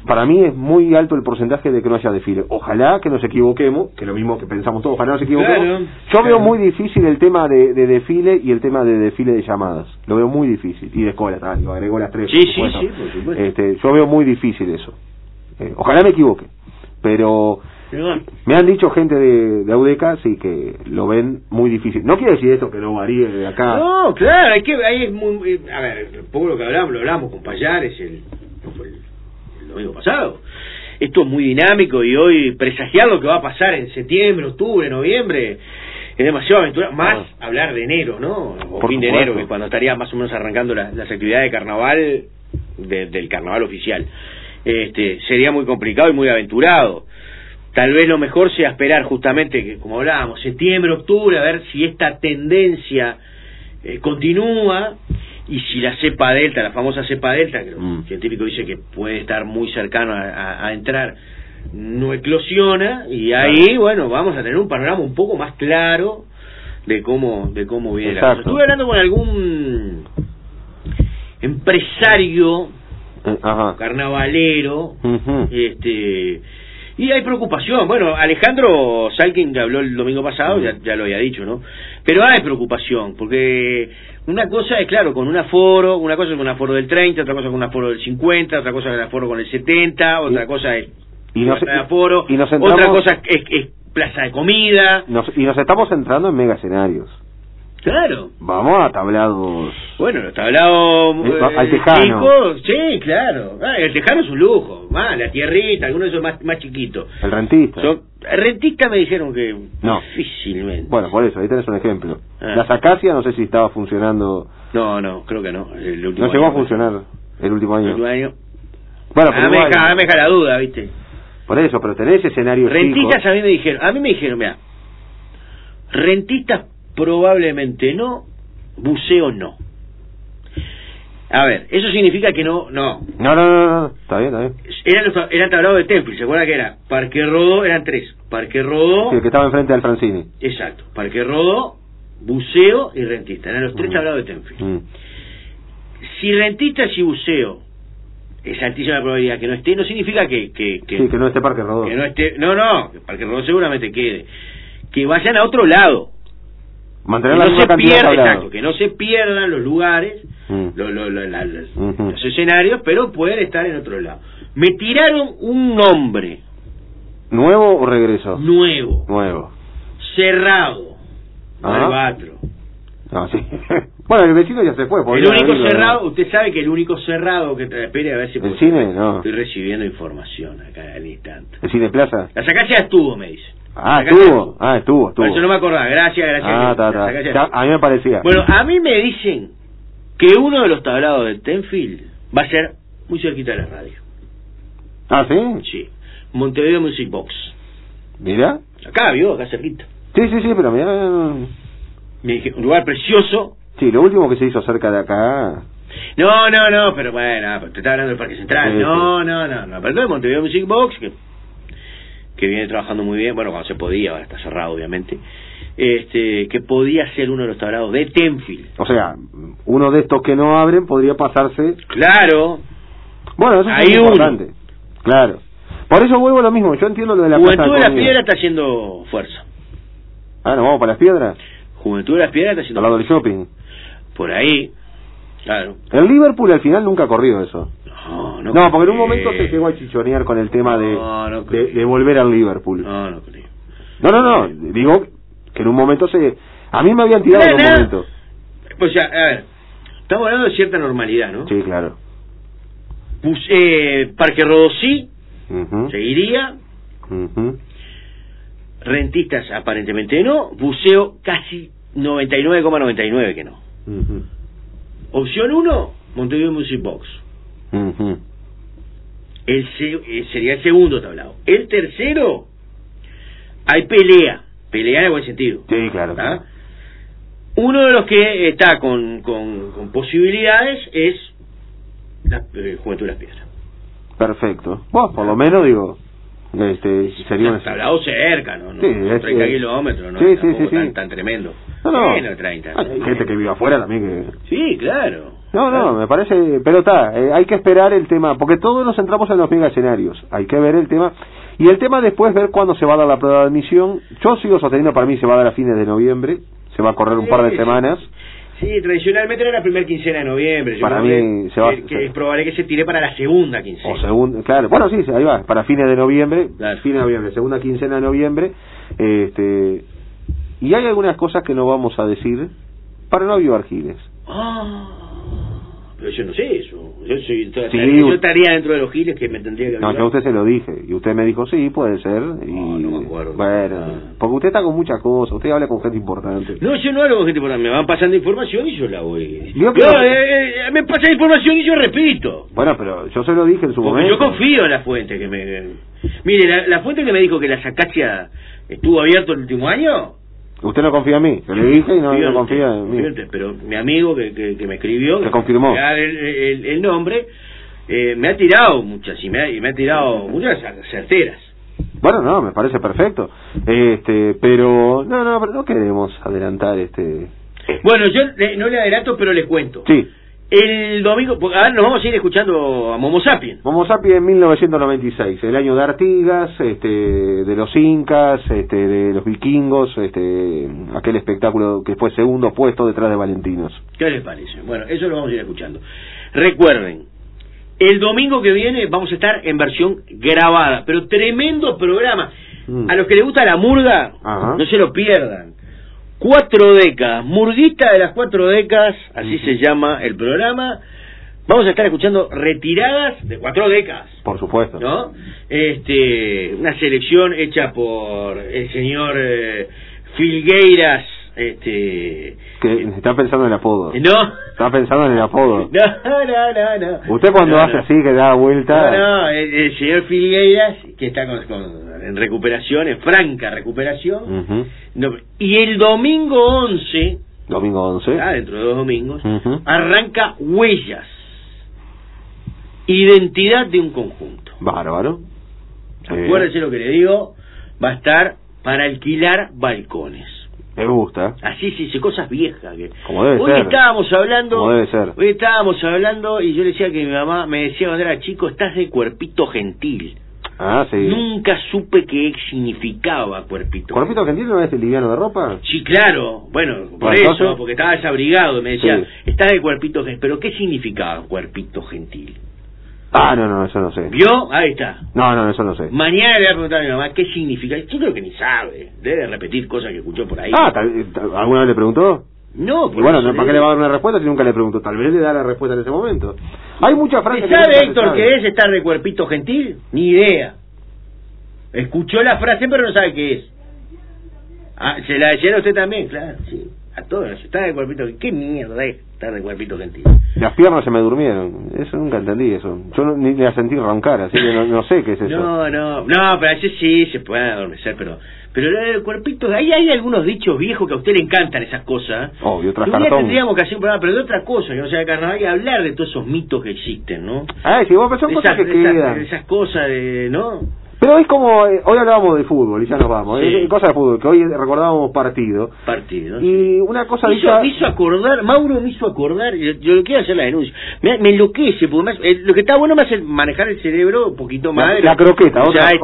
para mí es muy alto el porcentaje de que no haya desfile. Ojalá que nos equivoquemos, que lo mismo que pensamos todos, ojalá nos equivoquemos. Claro, Yo veo muy difícil el tema de desfile y el tema de desfile de llamadas. Lo veo muy difícil. Y de escuela, lo agregó las tres. Sí, por supuesto. Yo veo muy difícil eso. Ojalá me equivoque. Pero me han dicho gente de Audeca, sí, que lo ven muy difícil. No quiere decir esto que no varíe de acá. No, claro, ahí es muy... A ver, un poco lo que lo hablamos con Payares el domingo pasado. Esto es muy dinámico y hoy presagiar lo que va a pasar en septiembre, octubre, noviembre es demasiado aventura. Más hablar de enero, ¿no? O Por fin de supuesto. enero, que es cuando estaría más o menos arrancando las actividades de carnaval, del carnaval oficial. Sería muy complicado y muy aventurado. Tal vez lo mejor sea esperar justamente, que como hablábamos, septiembre, octubre, a ver si esta tendencia continúa, y si la cepa delta, la famosa cepa delta, que el científico dice que puede estar muy cercano a entrar, no eclosiona, y ahí, bueno, vamos a tener un panorama un poco más claro de cómo viene la cosa. Estuve hablando con algún empresario carnavalero, y hay preocupación. Bueno, Alejandro Salkin, que habló el domingo pasado, ya lo había dicho, ¿no? Pero hay preocupación, porque una cosa es, claro, con un aforo, una cosa es con un aforo del 30, otra cosa con un aforo del 50, otra cosa es un aforo con el 70, otra cosa es aforo, otra cosa es plaza de comida. Y nos estamos centrando en mega escenarios. Claro. Vamos a tablados. Bueno, los tablados al tejano. Sí, claro. El tejano es un lujo. La tierrita, algunos de esos más chiquitos. El rentista. El rentista me dijeron que no. Difícilmente. Bueno, por eso, ahí tenés un ejemplo. Las acacias no sé si estaba funcionando. No, creo que no. No llegó a funcionar el último año. Bueno, pero me deja la duda, ¿viste? Por eso, pero tenés escenarios rentistas chicos. a mí me dijeron, mira, rentistas probablemente no, buceo no. A ver, eso significa que no. No, está bien. Era tablado de Temple, ¿se acuerda que era? Parque Rodó, eran tres. Parque Rodó... Sí, el que estaba enfrente del Francini. Exacto, Parque Rodó, buceo y rentista, eran los tres tablados de Temple. Si rentistas y buceo es altísima la probabilidad que no esté, no significa que no esté Parque Rodó. Que no esté, que Parque Rodó seguramente quede. Que vayan a otro lado. Mantener Que no se pierdan los lugares, los escenarios, pero pueden estar en otro lado. Me tiraron un nombre. ¿Nuevo o regreso? Nuevo. Cerrado. Albatro. Sí. Bueno, el vecino ya se fue. El único cerrado, usted sabe que el único cerrado que espere a ver si... ¿El cine? No. Estoy recibiendo información acá al instante. ¿El Cine Plaza? La Sacacia estuvo, me dice. Estuvo. Por eso no me acordaba. Gracias. A mí me parecía. Bueno, a mí me dicen que uno de los tablados del Tenfield va a ser muy cerquita de la radio. ¿Sí? Sí. Montevideo Music Box. ¿Mira? Acá cerquita. Sí, pero mira... Me dije, un lugar precioso. Sí, lo último que se hizo cerca de acá... No, pero bueno, te estaba hablando del Parque Central. Sí. No. Pero de Montevideo Music Box, que viene trabajando muy bien, bueno, cuando se podía, ahora está cerrado obviamente, que podía ser uno de los tablados de Tenfield. O sea, uno de estos que no abren podría pasarse... Claro. Bueno, eso es importante. Claro. Por eso vuelvo a lo mismo, yo entiendo lo de la Juventud de las Piedras está haciendo fuerza. ¿Nos vamos para las Piedras? Juventud de las Piedras está haciendo al lado del shopping. Por ahí, claro. El Liverpool al final nunca ha corrido eso. No, porque en un momento se llegó a chichonear con el tema de volver al Liverpool. No creo. No, digo que en un momento a mí me habían tirado en un momento. Pues ya, a ver, estamos hablando de cierta normalidad, ¿no? Sí, claro. Parque Rodó sí, seguiría. Rentistas aparentemente no, buceo casi 99,99 que no. Opción 1, Montevideo Music Box. Sería el segundo tablado. El tercero, hay pelea en el buen sentido. Sí, claro. Uno de los que está con posibilidades es la Juventud de las Piedras. Perfecto. Bueno, por lo menos digo, sería un tablado cerca, ¿no? Sí, 30 kilómetros, ¿no? Sí. Tan tremendo. No. Menos 30. Hay gente que vive afuera también que... Sí, claro. No, me parece, pero hay que esperar el tema, porque todos nos centramos en los mega escenarios, hay que ver el tema, y el tema después ver cuándo se va a dar la prueba de admisión. Yo sigo sosteniendo, para mí se va a dar a fines de noviembre, se va a correr un par de semanas. Sí, tradicionalmente era la primera quincena de noviembre. Para mí se va, que es probable que se tire para la segunda quincena. O segunda, claro. Bueno, sí, ahí va, para fines de noviembre, claro. Fines de noviembre, segunda quincena de noviembre. Y hay algunas cosas que no vamos a decir para no avivar giles. Pero yo no sé eso. Yo estaría dentro de los giles que me tendría que avivar. No, yo a usted se lo dije. Y usted me dijo, sí, puede ser. Y, no me acuerdo. Bueno, porque usted está con muchas cosas. Usted habla con gente importante. No, yo no hablo con gente importante. Me van pasando información y yo la voy. Me pasan información y yo repito. Bueno, pero yo se lo dije en su momento. Yo confío en la fuente que me... Mire, la fuente que me dijo que la Sacacia estuvo abierto el último año... Usted no confía en mí, yo le dije y no confía en mí. Pero mi amigo que me escribió, que confirmó el nombre, me ha tirado muchas y me ha tirado muchas certeras. Bueno, no, me parece perfecto. Pero no queremos adelantar Bueno, yo no le adelanto, pero le cuento. Sí. El domingo, ahora nos vamos a ir escuchando a Momo Sapiens. Momo Sapiens en 1996, el año de Artigas, de los incas, de los vikingos, aquel espectáculo que fue segundo puesto detrás de Valentinos. ¿Qué les parece? Bueno, eso lo vamos a ir escuchando. Recuerden, el domingo que viene vamos a estar en versión grabada, pero tremendo programa. A los que les gusta la murga, no se lo pierdan. 4 décadas, murguista de las 4 décadas, así se llama el programa. Vamos a estar escuchando retiradas de 4 décadas. Por supuesto. ¿No? Una selección hecha por el señor Filgueiras. Que está pensando en el apodo. No. Está pensando en el apodo. No. Usted cuando hace así que da vuelta. No, el señor Filgueiras, que está en recuperación, en franca recuperación. Y el domingo 11. Dentro de 2 domingos. Arranca Huellas. Identidad de un conjunto. Bárbaro. Acuérdese lo que le digo. Va a estar para alquilar balcones. Me gusta. Así se dice, cosas viejas. Como debe hoy ser. Estábamos hablando. Como debe ser. Hoy estábamos hablando y yo le decía que mi mamá me decía cuando era chico, estás de cuerpito gentil. Sí. Nunca supe qué significaba cuerpito. ¿Cuerpito gentil no es el liviano de ropa? Sí, claro. Bueno, por eso, porque estaba desabrigado. Me decía, estás de cuerpito gentil. ¿Pero qué significaba cuerpito gentil? No, eso no sé. ¿Vio? Ahí está. No, eso no sé. Mañana le voy a preguntar a mi mamá qué significa. Yo creo que ni sabe. Debe repetir cosas que escuchó por ahí. ¿Alguna vez le preguntó? No, y bueno, ¿para qué le va a dar una respuesta si nunca le preguntó? Tal vez le da la respuesta en ese momento. Hay muchas frases. ¿Sabe, Héctor, qué es estar de cuerpito gentil? Ni idea. Escuchó la frase, pero no sabe qué es. Se la decía a usted también, claro, sí. A todos, está de cuerpito gentil. ¿Qué mierda es estar de cuerpito gentil? Las piernas se me durmieron. Eso nunca entendí eso. Yo ni la sentí roncar, así que no sé qué es eso. No, pero a veces sí se puede adormecer, pero el cuerpito, ahí hay algunos dichos viejos que a usted le encantan esas cosas. Obvio, otras cartón. Tendríamos que hacer un programa, pero de otra cosa, que no sea de carnaval, y hablar de todos esos mitos que existen, ¿no? Sí, vos son cosas que quedan. Esas cosas ¿no? Pero es como, hoy hablábamos de fútbol y ya nos vamos, cosas de fútbol, que hoy recordábamos partido. Y una cosa me hizo acordar, Mauro me hizo acordar, yo lo quiero hacer la denuncia, me enloquece, porque lo que está bueno me hace manejar el cerebro un poquito más. La croqueta, ahí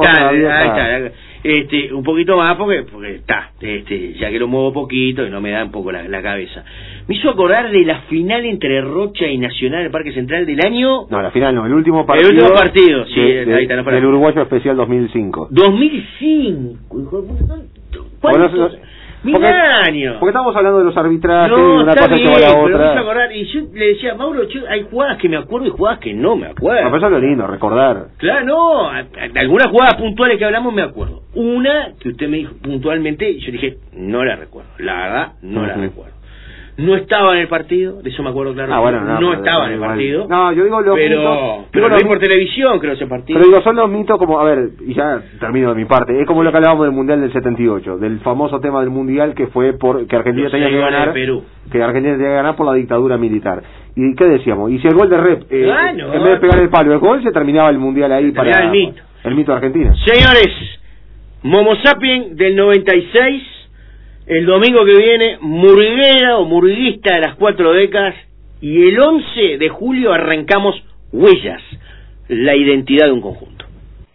está, un poquito más porque está, ya que lo muevo poquito y no me da un poco la cabeza. Me hizo acordar de la final entre Rocha y Nacional en el Parque Central del año... No, la final no, el último partido... El último partido, sí, ahí está. Del Uruguayo Especial 2005. 2005, hijo de puta. ¿Cuántos? Mil años. Porque estamos hablando de los arbitrajes, no, una cosa bien, lleva a la otra. Pero me hizo acordar, y yo le decía, Mauro, hay jugadas que me acuerdo y jugadas que no me acuerdo. Pero eso es lo lindo, recordar. Claro, no, algunas jugadas puntuales que hablamos me acuerdo. Una que usted me dijo puntualmente, y yo dije, no la recuerdo. La verdad, no la recuerdo. No estaba en el partido, de eso me acuerdo claro. No estaba en el partido. No, yo digo los mitos. Pero lo vi por televisión, creo, ese partido. Pero digo, son los mitos como, a ver, y ya termino de mi parte, es como lo que hablábamos del Mundial del 78, del famoso tema del Mundial que fue que Argentina tenía que ganar, que Argentina tenía que ganar por la dictadura militar. ¿Y qué decíamos? Y si el gol de Rep, en vez de pegar el palo el gol, se terminaba el Mundial ahí para el mito. El mito de Argentina. Señores, Momo Sapiens del 96... El domingo que viene, murguera o murguista de las 4 décadas y el 11 de julio arrancamos Huellas, la identidad de un conjunto.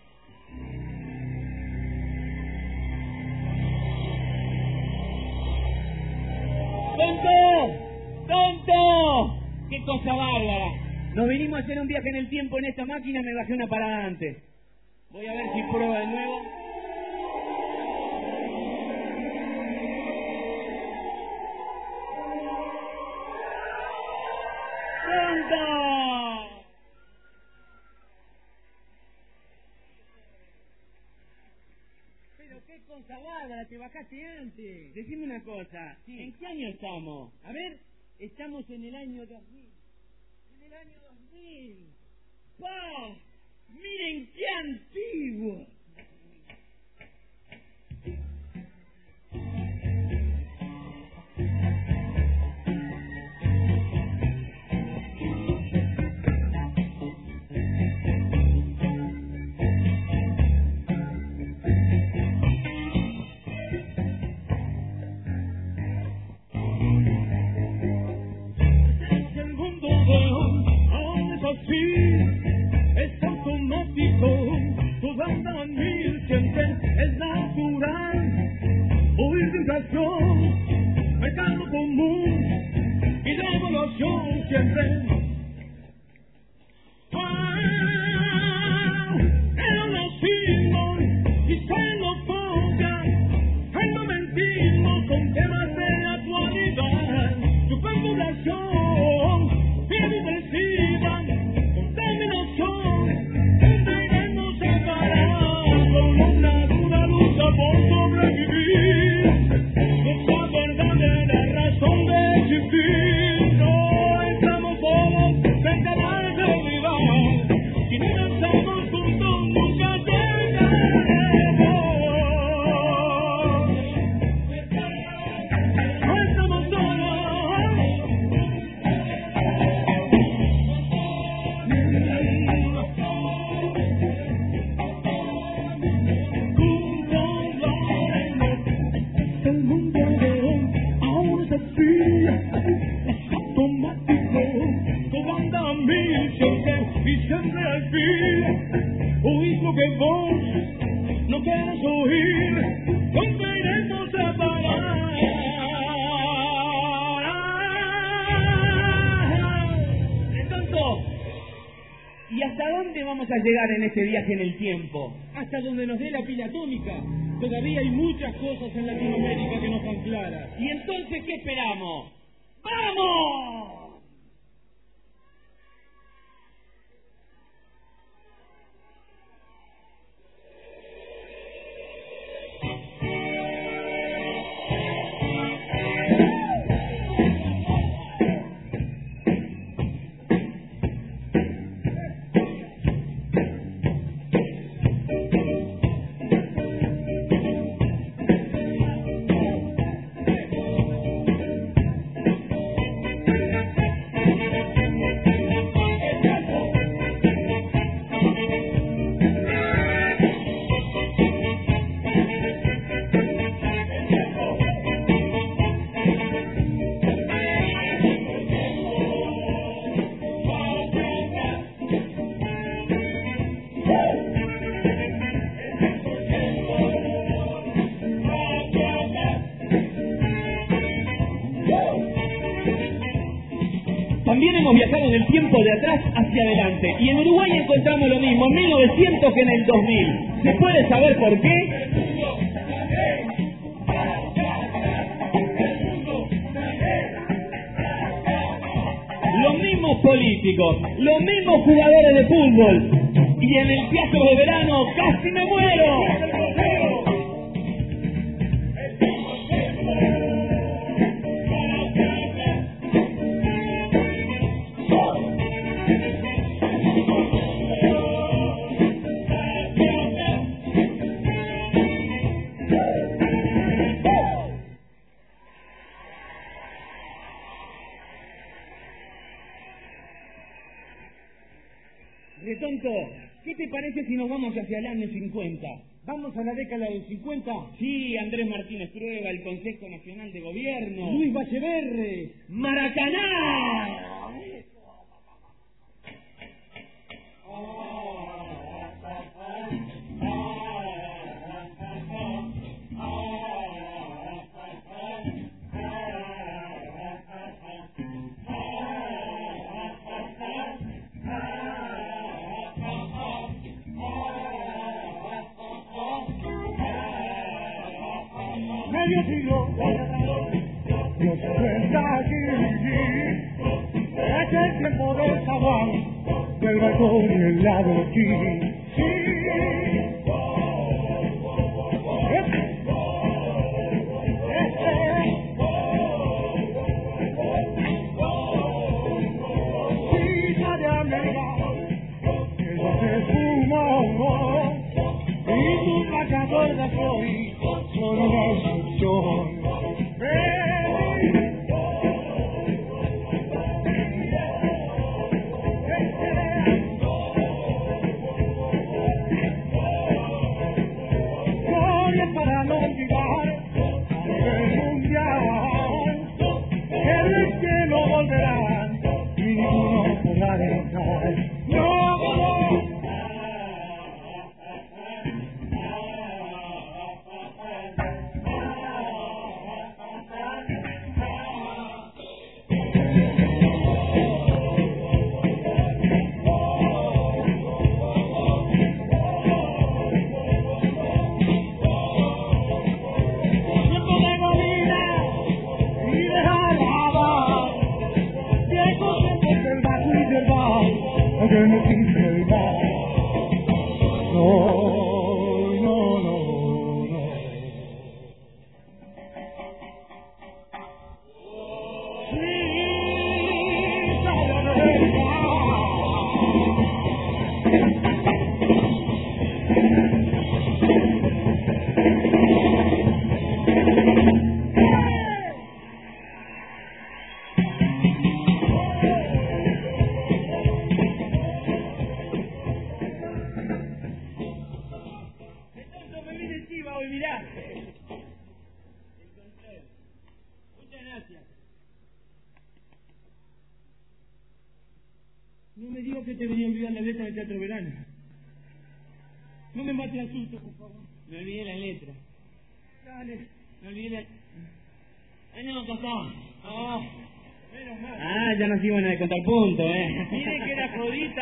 ¡Tonto! ¡Qué cosa bárbara! Nos vinimos a hacer un viaje en el tiempo en esta máquina, me bajé una parada antes. Voy a ver si prueba de nuevo. ¡Tonto! Pero qué cosa bárbara, te bajaste antes. Decime una cosa, sí. ¿En qué año estamos? A ver, estamos en el año 2000. En el año 2000. ¡Pah! ¡Miren qué antiguo! Es automático, todo anda a mil, siempre es natural. Huir de inflación, mercado común y la evolución siempre. El racismo y xenofobia, el momentismo con temas de actualidad, su población inofensiva. Oír lo que vos no quieres oír, ¿dónde iremos a parar? Entonces, ¿y hasta dónde vamos a llegar en este viaje en el tiempo? Hasta donde nos dé la pila atómica. Todavía hay muchas cosas en Latinoamérica que no están claras. ¿Y entonces qué esperamos? ¡Vamos! También hemos viajado en el tiempo de atrás hacia adelante. Y en Uruguay encontramos lo mismo en 1900 que en el 2000. ¿Se puede saber por qué? Los mismos políticos, los mismos jugadores de fútbol. Y en el teatro de verano casi me muero. Tonto, ¿qué te parece parece si nos vamos hacia el año 50? ¿Vamos a la década del 50? Sí, Andrés Martínez Prueba, el Consejo Nacional de Gobierno. Luis Vacheverre. ¡Maracaná! Medio siglo, los 50 aquí, es el tiempo del zaguán, del balcón y el lado aquí. Sí. Cita de América, que ya se fumó, y tu placa gorda soy. Con una instrucción. Gloria para no olvidar a nivel mundial, que no volverán y ninguno podrá dejar. No. No me digas que te venía a olvidar la letra del Teatro Verano. No me mates al susto, por favor. Me olvidé la letra. Dale. Me olvidé la... Ah, no, acá está. Menos mal. Ah, ya nos iban a contar puntos, Mire que era jodita,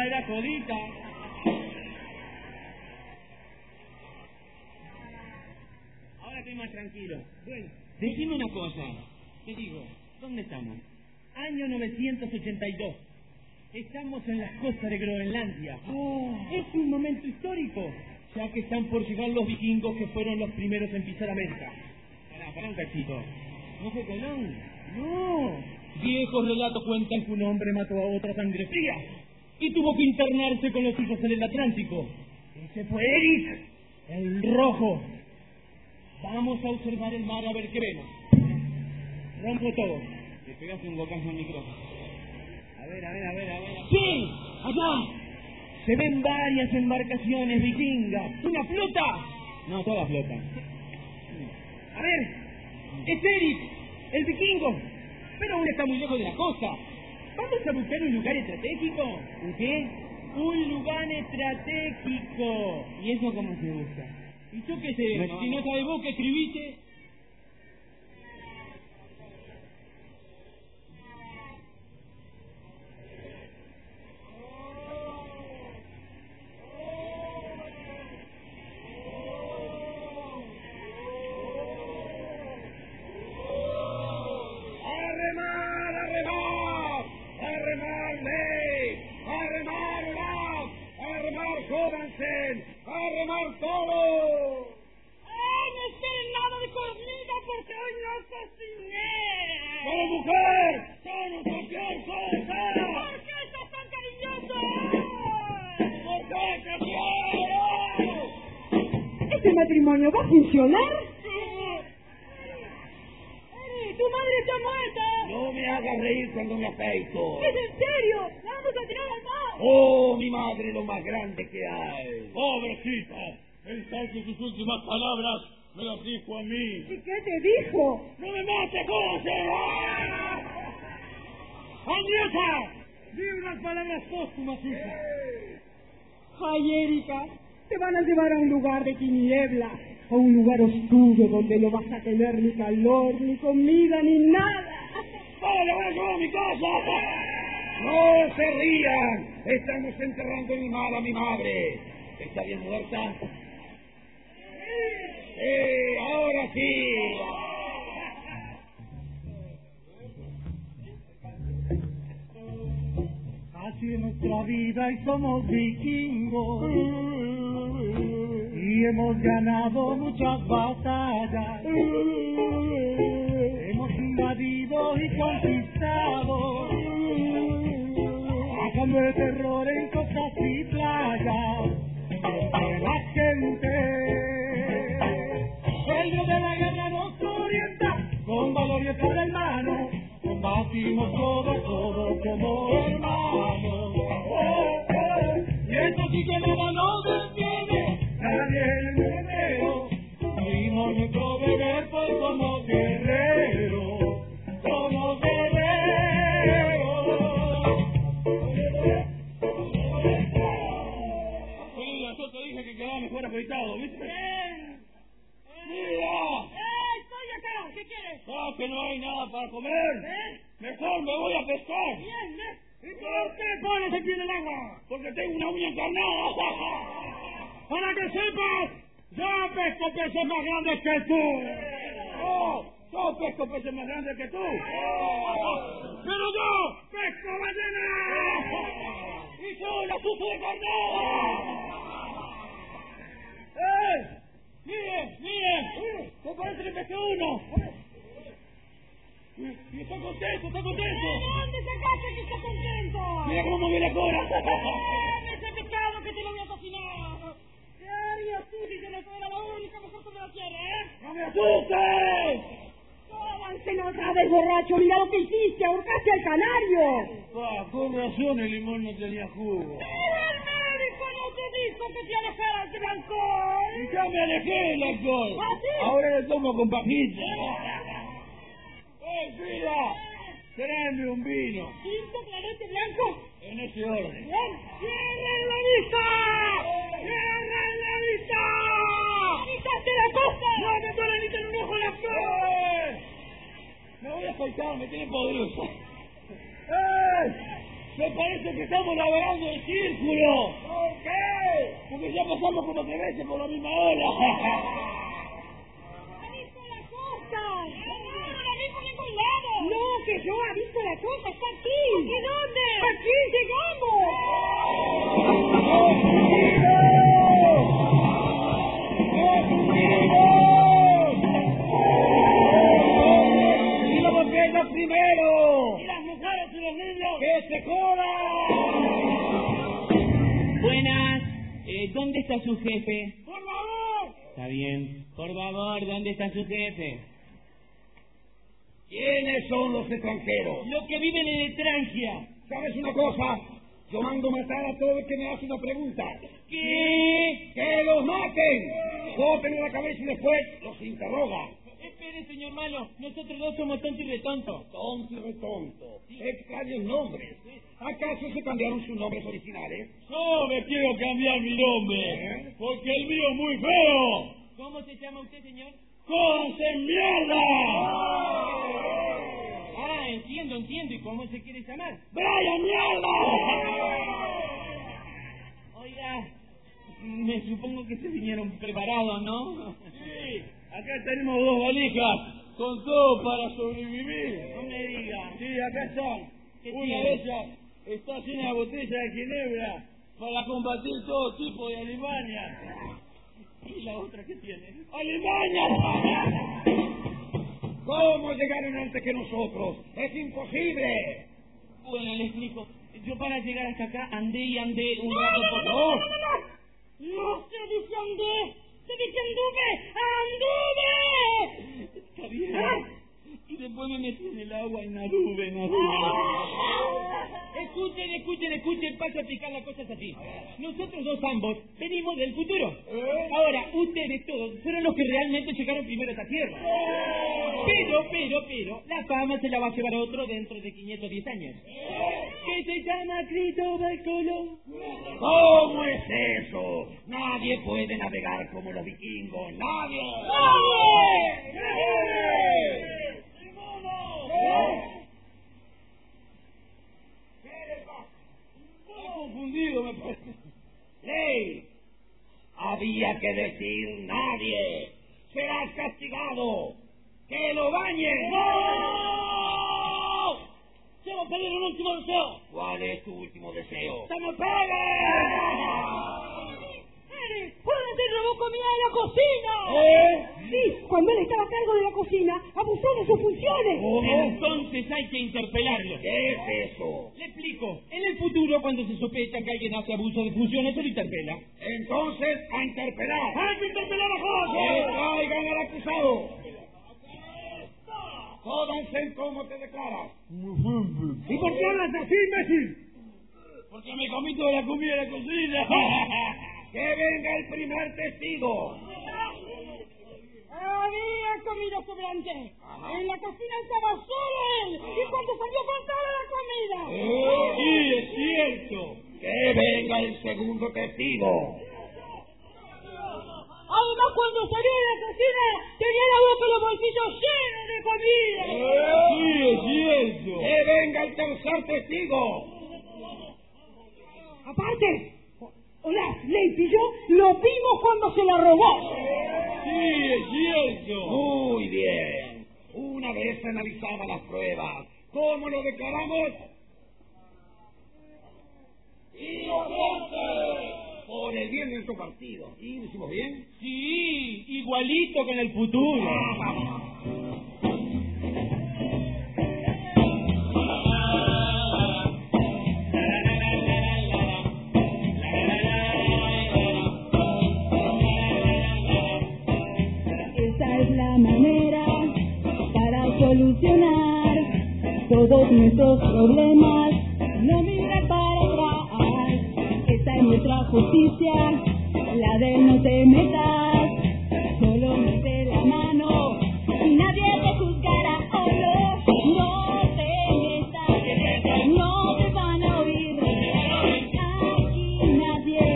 Ahora estoy más tranquilo. Bueno, decime una cosa. Te digo, ¿dónde estamos? Año 982. Estamos en las costas de Groenlandia. Es un momento histórico, ya que están por llegar los vikingos que fueron los primeros en pisar América. Pará un cachito. ¿No fue Colón? No. Viejos relatos cuentan que un hombre mató a otro a sangre fría y tuvo que internarse con los suyos en el Atlántico. Ese fue Eric, el Rojo. Vamos a observar el mar a ver qué vemos. Rompo todo. Le pegaste un bocazo al micrófono. A ver. ¡Sí! ¡Allá! Se ven varias embarcaciones vikingas. ¿Una flota? No, toda flota. A ver, es Eric, el vikingo. Pero aún está muy lejos de la costa. Vamos a buscar un lugar estratégico. ¿Un qué? Un lugar estratégico. ¿Y eso cómo se busca? ¿Y tú qué sé? Si no sabes vos qué escribiste... matrimonio va a funcionar? ¡Tu madre está muerta! No me hagas a reír cuando me afeito. ¿Es en serio? ¡La vamos a tirar al mar! ¡Oh, mi madre, lo más grande que hay! Pobrecita, pensar que sus últimas palabras me las dijo a mí. ¿Y qué te dijo? ¡No me mates, José! ¡Andresa! ¡Di unas palabras póstumas, hija! Ay, Erika, te van a llevar a un lugar de tiniebla, a un lugar oscuro donde no vas a tener ni calor, ni comida, ni nada. ¡Oh, le voy a llevar a mi casa! ¡No se rían! Estamos enterrando en mi mal a mi madre. ¿Está bien muerta? ¡Sí! ¡Ahora sí! Así es nuestra vida y somos vikingos y hemos ganado muchas batallas, hemos invadido y conquistado, sacando el terror en costas y playas de la gente. El dios de la guerra nos orienta con valor y espada en mano. Combatimos todos como hermanos. Y eso sí que nada nos detiene. Nadie en el mundo entero. Dimos nuestro deber, pues somos guerreros. Somos guerreros. Querida, yo te dije que quedaba mejor afeitado, ¿viste? ¡Mira! Estoy acá, ¿qué quieres? Ah, que no hay nada para comer. Mejor me voy a pescar. Bien, ¿Y por qué pones aquí en el agua? Porque tengo una uña encarnada. ¡Para que sepas! ¡Yo pesco peces más grandes que tú! ¡Oh! Yo pesco peces más grandes que tú. ¡Pero yo pesco ballenas! ¡Y yo la supo de carnada! ¡Miren! ¡Me parece que pesqué uno! ¡Y está contento, está contento! ¿De dónde sacaste que está contento? ¡Mira cómo mueve la cola! ¡Dame ese pescado que te lo voy a cocinar! ¿Qué harías tú si yo no fuera la única mujer que me lo quiere, ¡No me asustes! ¡Cóbanse otra vez, borracho! ¡Mira lo que hiciste! ¡Ahorcaste al canario! Con razón el limón no tenía jugo. ¡Pero el médico no te dijo que te alejaras del alcohol! ¡Y ya me alejé del alcohol! ¿Ah, sí? Ahora le tomo con pajita. ¡Mira! Tráeme un vino. ¿Tinto, clarete, blanco? En ese orden. ¡Bien! ¡Cierren la vista! ¡Cierren la vista! ¡Quítate la costa! ¡No me duele ni tener un ojo en la cara! Me voy a afeitar, me tiene podrusa. Me parece que estamos navegando en círculo. ¿Por qué? Porque ya pasamos como 3 veces por la misma ola. ¡Aviso la costa! ¡No, la vi por ningún lado! ¡No, que yo aviso la costa! ¡Está aquí! ¿Y dónde? ¡Aquí ¡Y los boquetas primero! ¡Y las mujeres y los niños! ¡Que se jodan! Buenas, ¿dónde está su jefe? ¡Por favor! Está bien. Por favor, ¿dónde está su jefe? ¿Quiénes son los extranjeros? Los que viven en Etrangia. ¿Sabes una cosa? Yo mando matar a todo el que me hace una pregunta. ¿Qué? ¡Que los maten! Corten la cabeza y después los interrogan. Espere, señor malo, nosotros dos somos tonto y retonto. Tonto y retonto. Extraños nombres. ¿Acaso se cambiaron sus nombres originales? No me quiero cambiar mi nombre, porque el mío es muy feo. ¿Cómo se llama usted, señor? ¡Cójanse mierda! Ah, entiendo. ¿Y cómo se quiere llamar? ¡Brian mierda! Oiga, me supongo que se vinieron preparados, ¿no? Sí, acá tenemos 2 valijas con todo para sobrevivir. No me diga. Sí, acá están. ¿Qué Una tiene? de ellas está llena de botellas de ginebra para combatir todo tipo de alimañas. ¿Y la otra qué tiene? ¡Alimañas! ¿Cómo llegaron antes que nosotros? ¡Es imposible! Bueno, le explico. Yo para llegar hasta acá andé un rato por... ¡No se dice andé! ¡Se dice anduve! ¡Anduve! Está bien. Y después me metí en el agua y naduve. Nosotros dos ambos venimos del futuro. Ahora, ustedes todos fueron los que realmente llegaron primero a esta tierra. Pero, la fama se la va a llevar otro dentro de 510 años. Que se llama Cristóbal Colón. ¿Cómo es eso? Nadie puede navegar como los vikingos. ¡Nadie! Confundido, me parece. ¡Ley! Había que decir nadie. Serás castigado. ¡Que lo bañen! ¡No! ¡Se va a pedir un último deseo! ¿Cuál es tu último deseo? ¡Se me pegue! ¡Juan te robó comida de la cocina! Sí, cuando él estaba a cargo de la cocina, abusó de sus funciones. Entonces hay que interpelarlo. ¿Qué es eso? Le explico. En el futuro, cuando se sospecha que alguien hace abuso de funciones, se lo interpela. Entonces, a interpelar. ¡Hay que interpelar a Juan! ¡Que traigan al acusado! Jódanse cómo te declaras. ¿Y por qué hablas así, imbécil? Porque me comí toda la comida de la cocina. ¡Que venga el primer testigo! Había comida sobrante. En la cocina estaba solo él. Y cuando salió faltaba la comida. Sí, es cierto. ¡Que venga el segundo testigo! Además, cuando salió de la cocina, tenía la boca y los bolsillos llenos de comida. Sí, es cierto. ¡Que venga el tercer testigo! Aparte, Olaf, Leif y yo lo vimos cuando se la robó. Sí, es cierto. Muy bien. Una vez analizadas las pruebas, ¿cómo lo declaramos? ¡Inocente! Por el bien de nuestro partido. ¿Y lo hicimos bien? Sí, igualito que en el futuro. Esa es la manera para solucionar todos nuestros problemas. No mire para atrás. Esa es nuestra justicia, la de no te metas. Solo mete la mano y nadie te juzgará. No te metas, no te van a oír. Aquí nadie.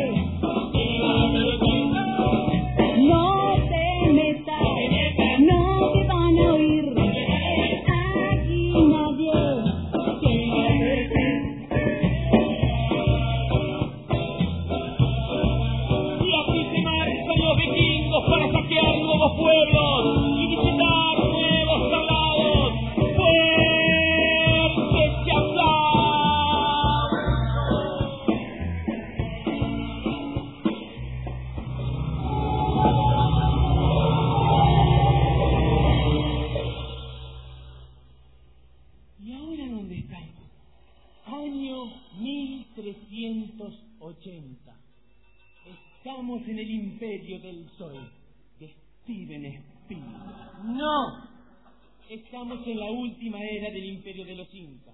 No te metas, no te van a oír. Aquí nadie. Y así se marchan los vikingos para saquear nuevos pueblos y visitar nuevos tablados. ¡Fuerte Shazam! ¿Y ahora dónde estamos? Año 1380. Estamos en el Imperio del Sol, de Steven Spielberg. ¡No! Estamos en la última era del Imperio de los Incas.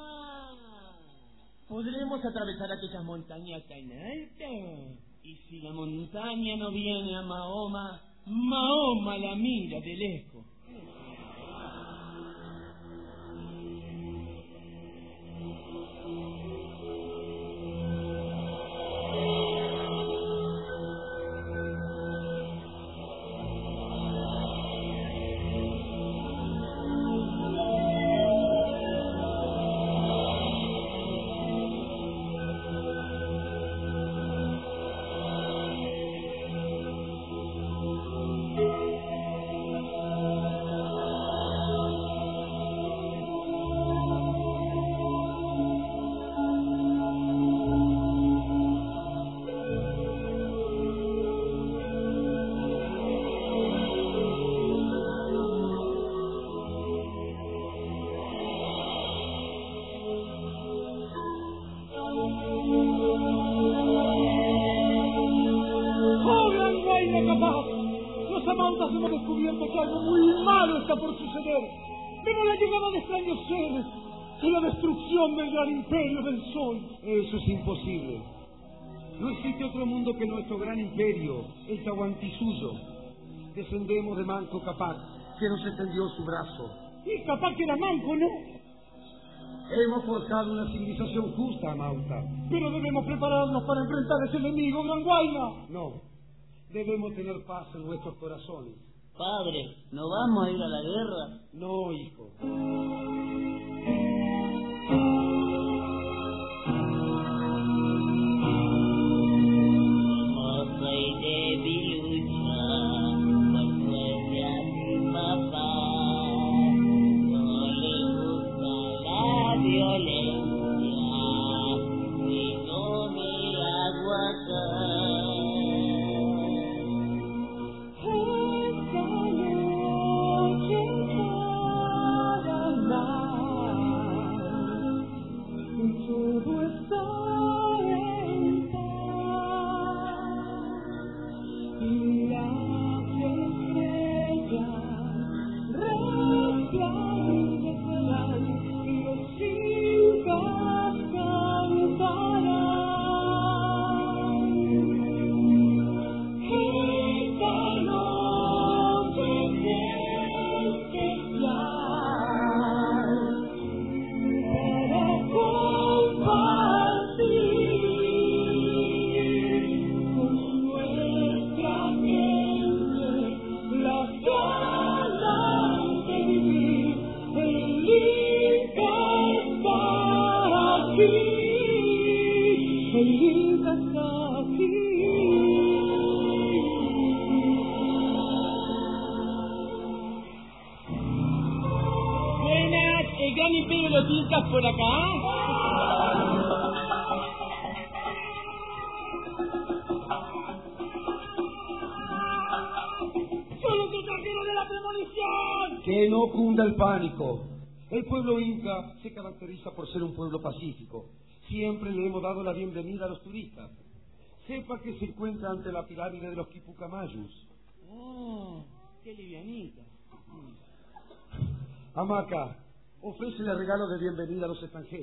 ¿Podremos atravesar aquellas montañas tan altas? Y si la montaña no viene a Mahoma, Mahoma la mira de lejos. Amantas hemos descubierto que algo muy malo está por suceder. Vemos la llegada de extraños seres y la destrucción del gran imperio del sol. Eso es imposible. No existe otro mundo que nuestro gran imperio, el Tahuantinsuyo. Descendemos de Manco Cápac, que nos extendió su brazo. Y Cápac era manco, ¿no? Hemos forjado una civilización justa, Amauta. Pero debemos prepararnos para enfrentar a ese enemigo, Gran Huayna. No, debemos tener paz en nuestros corazones. Padre, ¿no vamos a ir a la guerra? No, hijo. Por acá. ¡Son los extranjeros de la premonición! Que no cunda el pánico. El pueblo inca se caracteriza por ser un pueblo pacífico. Siempre le hemos dado la bienvenida a los turistas. Sepa que se encuentra ante la pirámide de los Quipucamayus. ¡Oh! ¡Qué livianita! Hamaca, ofrécele regalo de bienvenida a los extranjeros.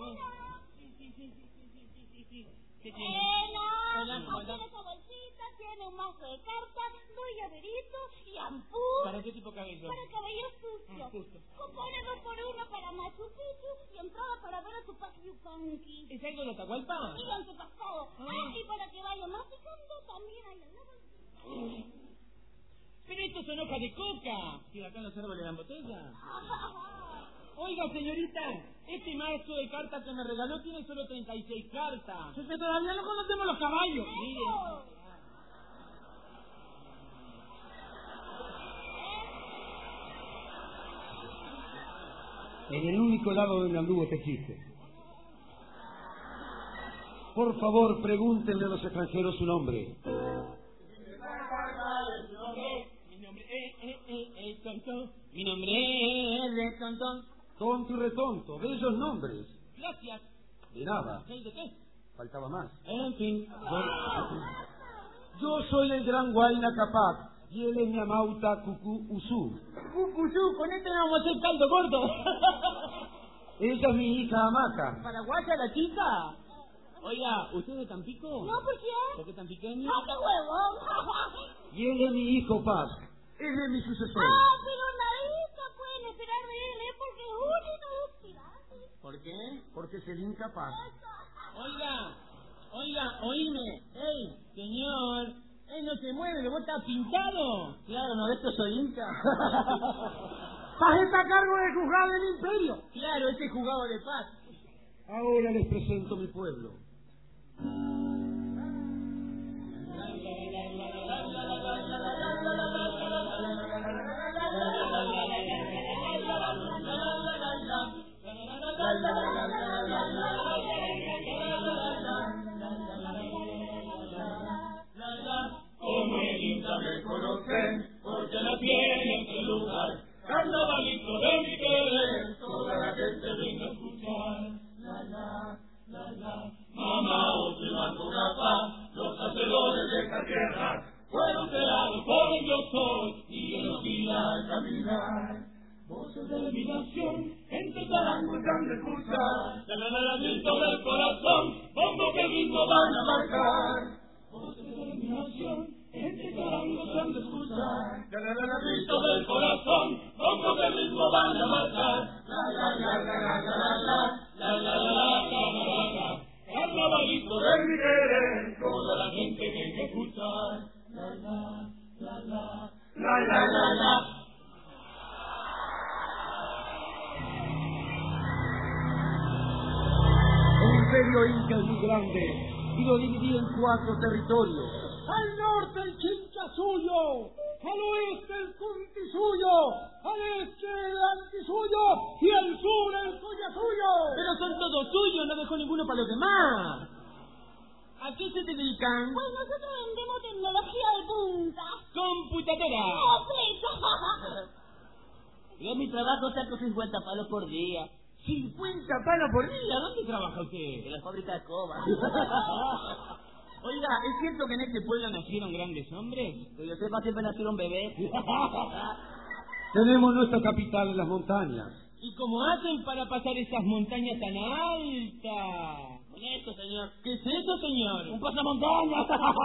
¿Qué tiene? Tiene esa bolsita, tiene un mazo de cartas, dos llaveritos, shampoo. ¿Para qué tipo de cabello? Para cabello sucio. Justo. Cupones 2x1 para Machu Picchu y entrada para ver a Tupac Yupanqui. ¿Es algo de Atahualpa? Y antepasado. Y para que vaya masticando también hay al lado. Pero esto son hojas de coca. ¿Y acá los árboles dan botella? Oiga, señorita, este mazo de cartas que me regaló tiene solo 36 cartas. Es que todavía no conocemos los caballos. Mire. En el único lado donde anduvo te existe. Por favor, pregúntenle a los extranjeros su nombre. Mi nombre es Tontón. Mi nombre es Tontón. Tonto y retonto, bellos nombres. Gracias. De nada. ¿De qué? Faltaba más. En fin. Yo soy el gran Huayna Cápac y él es mi Amauta Cucú Usú. Cucuyú, con este vamos a hacer caldo gordo. Ella es mi hija Hamaca. ¿Paraguaya la chica? Oiga, ¿usted es de Tampico? No, ¿por qué? ¿Por qué tan pequeño? ¡Ah, qué huevón! Y él es mi hijo Paz. Él es mi sucesor. Pero nada pueden esperar de él, porque es un inútil. ¿Por qué? Porque es el incapaz. Oiga, oíme. ¡Ey, señor! Él no se mueve, ¿vos estás pintado? Claro, ¿no ves que soy inca? Paz está a cargo del juzgado del imperio. Claro, ese juzgado de paz. Ahora les presento mi pueblo. Como el Inca me conocen, porque la tiene en su lugar. Carnavalito de mi querer, toda la gente venga a escuchar. Mamá, o te va a muy grande y lo dividí en 4 territorios. Al norte el Chinchasuyo, al oeste el Cuntisuyo, al este el Antisuyo y al sur el Collasuyo. Pero son todos tuyos, no dejó ninguno para los demás. ¿A qué se dedican? Pues nosotros vendemos tecnología de punta. Computadora. Yo en mi trabajo saco 50 palos por día. 50 palos por día. ¿Dónde trabaja usted? En la fábrica de escobas. Oiga, ¿es cierto que en este pueblo nacieron grandes hombres? Que yo sepa, siempre nacieron bebés. Tenemos nuestra capital en las montañas. ¿Y cómo hacen para pasar esas montañas tan altas? Con esto, señor. ¿Qué es eso, señor? ¡Un pasamontaña!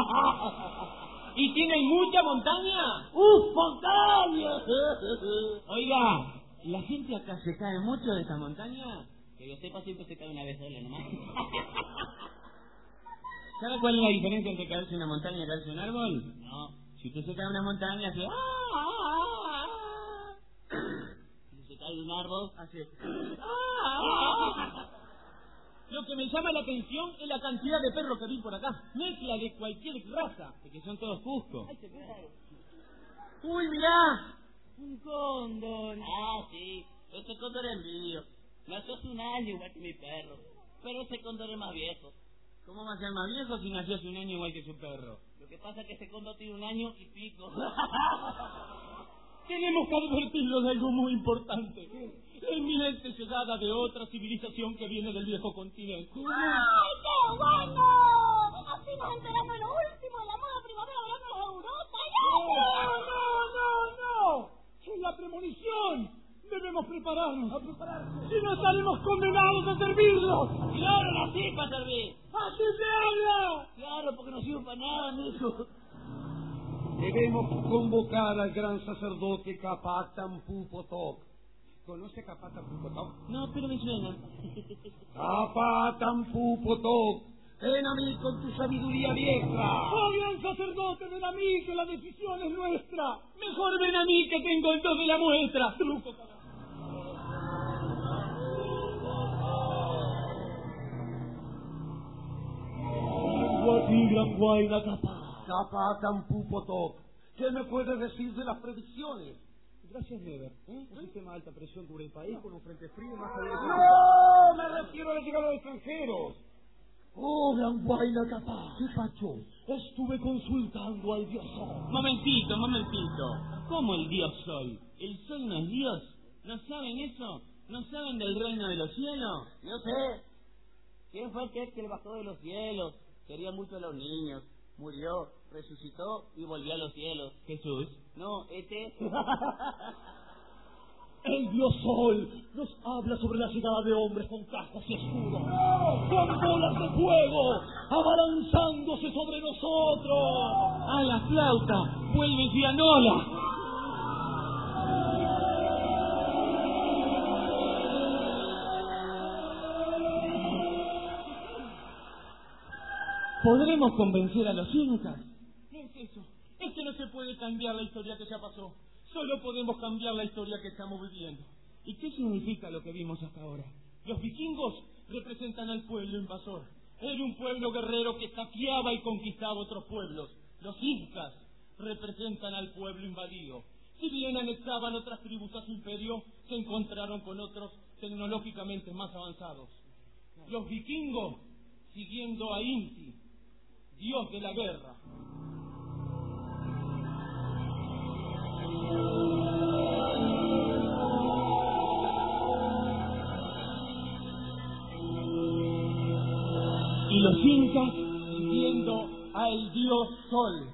¿Y tienen mucha montaña? ¡Montaña! Oiga, ¿la gente acá se cae mucho de esa montaña? Que yo sepa, siempre se cae una vez sola nomás. ¿Sabe cuál es la diferencia entre caerse en una montaña y caerse en un árbol? No. Si usted se cae en una montaña, hace... Si se cae de un árbol, hace... Lo que me llama la atención es la cantidad de perros que vi por acá. Mezcla de cualquier raza, de que son todos cuscos. ¡Uy, mirá! Un cóndor. Ah, sí. Ese cóndor es mío. Nació hace un año igual que mi perro. Pero ese cóndor es más viejo. ¿Cómo va a ser más viejo si nació hace un año igual que su perro? Lo que pasa es que ese cóndor tiene 1 año y pico. Tenemos que advertirlo de algo muy importante. La inminente llegada de otra civilización que viene del viejo continente. ¡Ay, qué bueno! Así nos enteramos de lo último de la moda primavera verano de Europa. ¡No! ¡Es la premonición! Debemos prepararnos. Si no estaremos condenados a servirlos. ¡Claro, nací para servir! ¡Así se habla! Claro, porque no sirve para nada, mijo. Debemos convocar al gran sacerdote Capatampú Potok. ¿Conoce a Capatampú Potok? No, pero me suena. Capatampú Potok, ven a mí con tu sabiduría vieja. ¡Oh, gran sacerdote, ven a mí, que la decisión es nuestra! Mejor ven a mí, que tengo el 2 de la muestra. Truco, carajo. Gran Guaina Capatampú Potok, ¿qué me puedes decir de las predicciones? Gracias, Never. Un sistema de alta presión cubre el país con un frente frío más allá de... ¡No! Me refiero a la llegada de extranjeros. ¡Oh, gran Guaina Capá! ¿Qué pacho? Estuve consultando al dios Sol. Momentito. ¿Cómo el dios Sol? ¿El Sol no es Dios? ¿No saben eso? ¿No saben del reino de los cielos? Yo sé. ¿Quién fue aquel que le bajó de los cielos? Quería mucho a los niños. Murió, resucitó y volvió a los cielos. ¿Jesús? No, El dios Sol nos habla sobre la llegada de hombres con cascos y escudos, con bolas de fuego, abalanzándose sobre nosotros. ¡A la flauta! ¡Vuelve Gianola! ¿Podremos convencer a los incas? No es eso. Es que no se puede cambiar la historia que ya pasó. Solo podemos cambiar la historia que estamos viviendo. ¿Y qué significa lo que vimos hasta ahora? Los vikingos representan al pueblo invasor. Era un pueblo guerrero que saqueaba y conquistaba otros pueblos. Los incas representan al pueblo invadido. Si bien anexaban otras tribus a su imperio, se encontraron con otros tecnológicamente más avanzados. Los vikingos siguiendo a Inti, dios de la guerra. Y los incas siguiendo al dios Sol.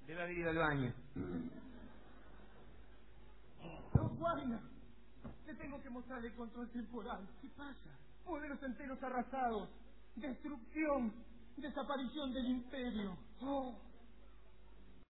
Debe haber ido al baño. Don Juana, le tengo que mostrar el control temporal. ¿Qué pasa? Modelos enteros arrasados, destrucción, desaparición del imperio.